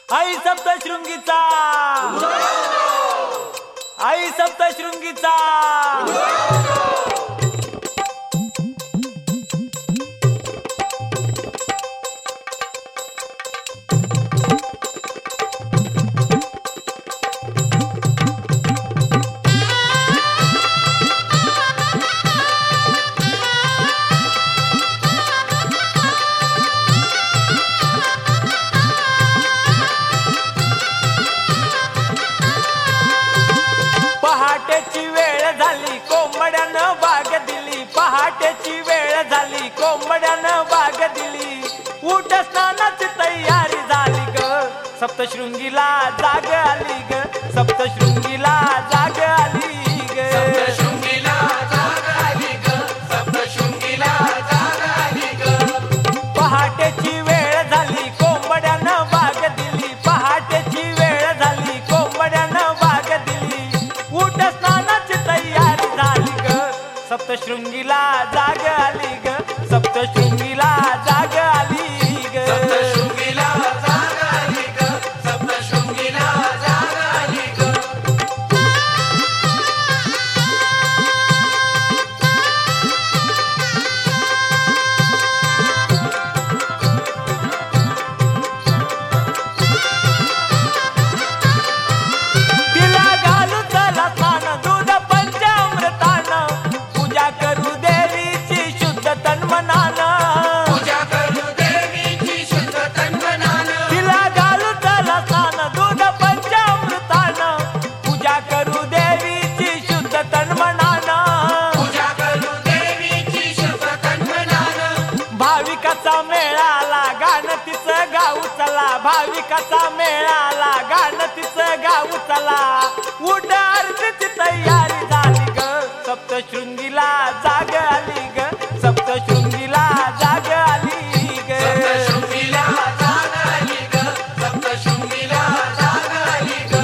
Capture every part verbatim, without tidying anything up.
आई सप्तशृंगीचा आई सप्तशृंगीचा पहाटेची वेळ झाली कोंबड्यानं बाग दिली पहाटेची वेळ झाली कोंबड्यानं बाग दिली उठ स्नानाची तयारी झाली ग सप्तशृंगीला जाग आली ग सप्तशृंगीला जाग आली ग सप्तशृंगीला जाग आली ग सप्तशृंगीला जाग आली ग पहाटेची वेळ झाली कोंबड्यानं बाग दिली पहाटेची वेळ झाली कोंबड्यानं बाग दिली उठ स्नानाची तयारी झाली ग सप्तशृंगीला जाग आली ग सप्तशृंगीला जाग आली ग सप्तशृंगीला जाग आली ग सप्तशृंगीला जाग आली ग तिला घालू चला स्नान दूध पंचामृतानं पूजा करू देवीची शुद्ध तन्मनानं पूजा करू देवीची शुद्ध तन्मनानं तिला घालू चला स्नान दूध पंचामृतानं पूजा करू देवीची शुद्ध तन्मनानं पूजा करू देवीची शुद्ध तन्मनानं भाविकाचा मेळाला गाणं तिचं गाऊ चला भाविकाचा मेळाला गाणं तिचं गाऊ चला उठ आरतीची तयारी झाली ग सप्तशृंगीला जाग आली ग सप्तशृंगीला जाग आली ग सप्तशृंगीला जाग आली ग सप्तशृंगीला जाग आली ग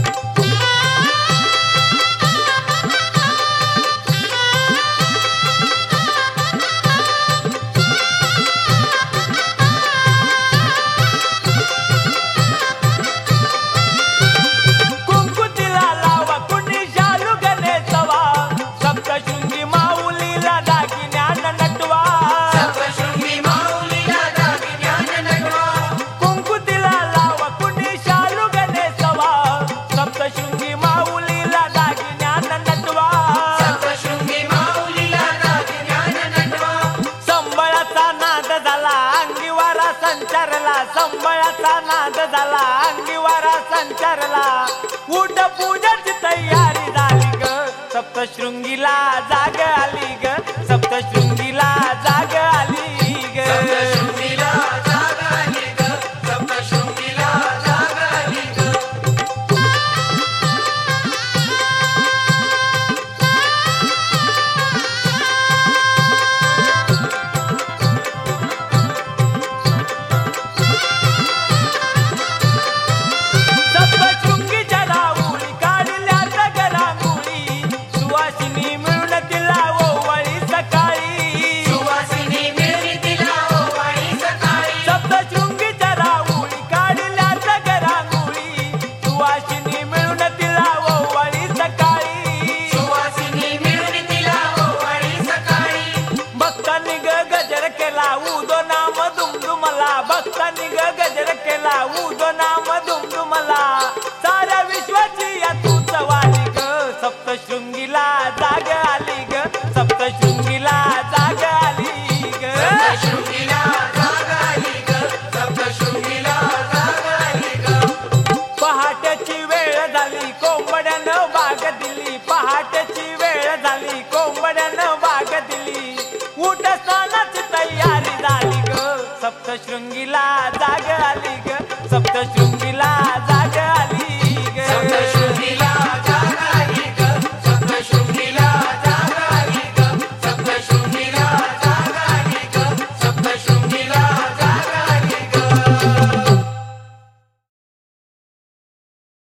कुंकू तिला लावा कुणी शालू गणेशवा सप्तशृंगी माऊलीला दागिन्यान नटवा सप्तशृंगी माऊलीला दागिन्यान नटवा कुंकू तिला लावा कुणी शालू गणेशवा सप्तशृंगी माऊलीला दागिन्यान नटवा सप्तशृंगी माऊलीला दागिन्यान नटवा संबळाचा नाद झाला अंगीवारा संचारला संबळाचा नाद झाला अंगीवारा संचारला उठ पूजाची तयारी झाली ग सप्तशृंगीला जाग आली ग सप्तशृंगीला जाग आली ग सप्तशृंगीला जाग आली ग सप्तशृंगीला जाग आली ग सप्तशृंगीच्या राऊळी काढल्या दगरांगोळी सुवासिनी मिळून तिला ओवाळी सकाळी सुवासिनी मिळली तिला ओवाळी सकाळी सप्तशृंगीच्या राऊळी काढल्या दगरांगोळी सुवासिनी मिळून तिला ओवाळी सकाळी सुवासिनी मिळली तिला ओवाळी सकाळी भक्तांनी ग गजर केला उदो नाम दुमदुमला भक्तांनी ग गजर केला उदो नाम दुमदुमला साऱ्या विश्वाची या तूच वाली ग सप्तशृंगीला जाग आली ग सप्तशृंगीला जाग आली ग सप्तशृंगीला जाग आली ग सप्तशृंगीला जाग आली ग पहाटेची वेळ झाली कोंबड्यानं बाग दिली पहाटेची वेळ झाली कोंबड्यानं बाग दिली उठ स्नानाची तयारी झाली ग सप्तशृंगीला जाग आली ग सप्तशृंगी